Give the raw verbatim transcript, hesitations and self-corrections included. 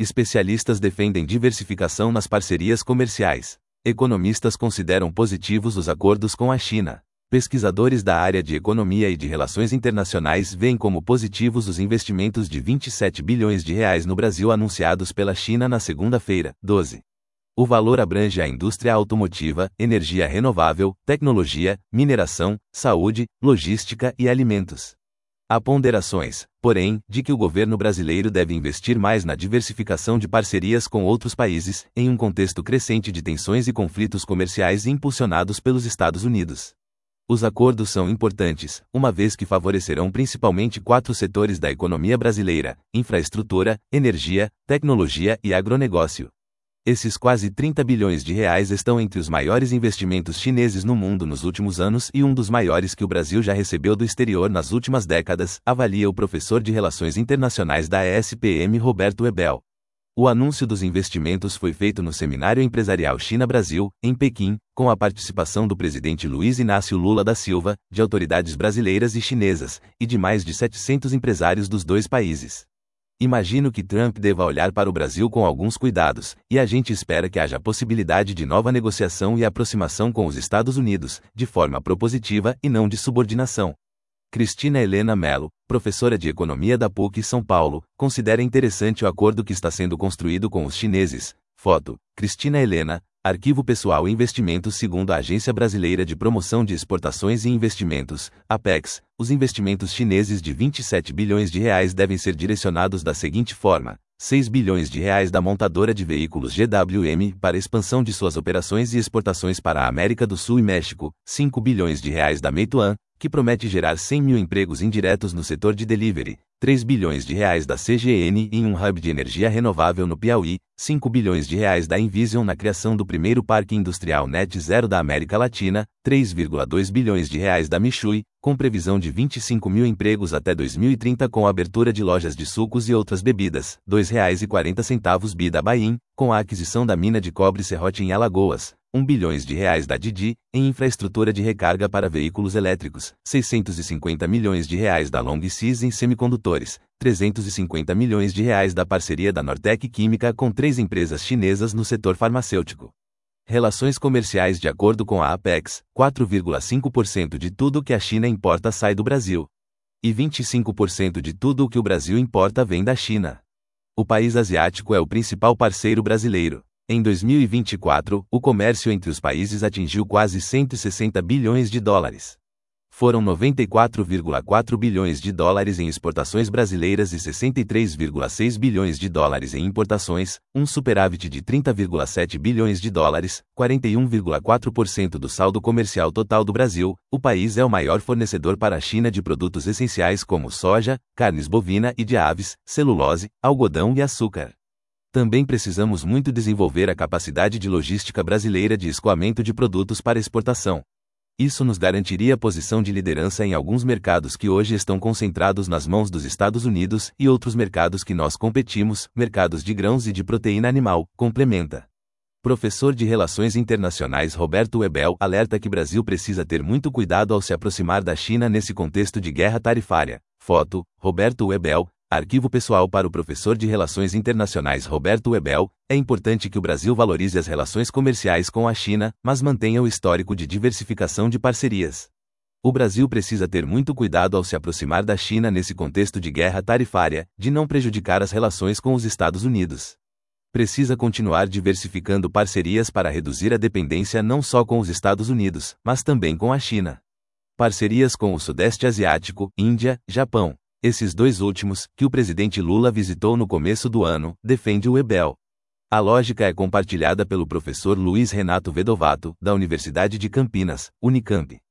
Especialistas defendem diversificação nas parcerias comerciais. Economistas consideram positivos os acordos com a China. Pesquisadores da área de economia e de relações internacionais veem como positivos os investimentos de vinte e sete bilhões de reais no Brasil anunciados pela China na segunda-feira, doze. O valor abrange a indústria automotiva, energia renovável, tecnologia, mineração, saúde, logística e alimentos. Há ponderações, porém, de que o governo brasileiro deve investir mais na diversificação de parcerias com outros países, em um contexto crescente de tensões e conflitos comerciais impulsionados pelos Estados Unidos. Os acordos são importantes, uma vez que favorecerão principalmente quatro setores da economia brasileira: infraestrutura, energia, tecnologia e agronegócio. Esses quase trinta bilhões de reais estão entre os maiores investimentos chineses no mundo nos últimos anos e um dos maiores que o Brasil já recebeu do exterior nas últimas décadas, avalia o professor de Relações Internacionais da E S P M Roberto Ebel. O anúncio dos investimentos foi feito no Seminário Empresarial China-Brasil, em Pequim, com a participação do presidente Luiz Inácio Lula da Silva, de autoridades brasileiras e chinesas, e de mais de setecentos empresários dos dois países. Imagino que Trump deva olhar para o Brasil com alguns cuidados, e a gente espera que haja possibilidade de nova negociação e aproximação com os Estados Unidos, de forma propositiva e não de subordinação. Cristina Helena Mello, professora de Economia da P U C São Paulo, considera interessante o acordo que está sendo construído com os chineses. Foto: Cristina Helena, Arquivo Pessoal e Investimentos. Segundo a Agência Brasileira de Promoção de Exportações e Investimentos, Apex, os investimentos chineses de vinte e sete bilhões de reais devem ser direcionados da seguinte forma: seis bilhões de reais da montadora de veículos G W M para expansão de suas operações e exportações para a América do Sul e México, cinco bilhões de reais da Meituan, que promete gerar cem mil empregos indiretos no setor de delivery, três bilhões de reais da C G N em um hub de energia renovável no Piauí, cinco bilhões de reais da Envision na criação do primeiro parque industrial Net Zero da América Latina, três vírgula dois bilhões de reais da Mitsui, com previsão de vinte e cinco mil empregos até dois mil e trinta com a abertura de lojas de sucos e outras bebidas, dois reais e quarenta centavos bi da Bain, com a aquisição da mina de cobre Serrote em Alagoas, um bilhões de reais da Didi, em infraestrutura de recarga para veículos elétricos, seiscentos e cinquenta milhões de reais da Long Sys em semicondutores, trezentos e cinquenta milhões de reais da parceria da Nortec Química com três empresas chinesas no setor farmacêutico. Relações comerciais. De acordo com a Apex, quatro vírgula cinco por cento de tudo que a China importa sai do Brasil. E vinte e cinco por cento de tudo o que o Brasil importa vem da China. O país asiático é o principal parceiro brasileiro. Em dois mil e vinte e quatro, o comércio entre os países atingiu quase cento e sessenta bilhões de dólares. Foram noventa e quatro vírgula quatro bilhões de dólares em exportações brasileiras e sessenta e três vírgula seis bilhões de dólares em importações, um superávit de trinta vírgula sete bilhões de dólares, quarenta e um vírgula quatro por cento do saldo comercial total do Brasil. O país é o maior fornecedor para a China de produtos essenciais como soja, carnes bovina e de aves, celulose, algodão e açúcar. Também precisamos muito desenvolver a capacidade de logística brasileira de escoamento de produtos para exportação. Isso nos garantiria posição de liderança em alguns mercados que hoje estão concentrados nas mãos dos Estados Unidos e outros mercados que nós competimos, mercados de grãos e de proteína animal, complementa. Professor de Relações Internacionais Roberto Ebel alerta que Brasil precisa ter muito cuidado ao se aproximar da China nesse contexto de guerra tarifária. Foto: Roberto Ebel. Arquivo pessoal para o professor de Relações Internacionais Roberto Ebel. É importante que o Brasil valorize as relações comerciais com a China, mas mantenha o histórico de diversificação de parcerias. O Brasil precisa ter muito cuidado ao se aproximar da China nesse contexto de guerra tarifária, de não prejudicar as relações com os Estados Unidos. Precisa continuar diversificando parcerias para reduzir a dependência não só com os Estados Unidos, mas também com a China. Parcerias com o Sudeste Asiático, Índia, Japão. Esses dois últimos, que o presidente Lula visitou no começo do ano, defende o Ebel. A lógica é compartilhada pelo professor Luiz Renato Vedovato, da Universidade de Campinas, Unicamp.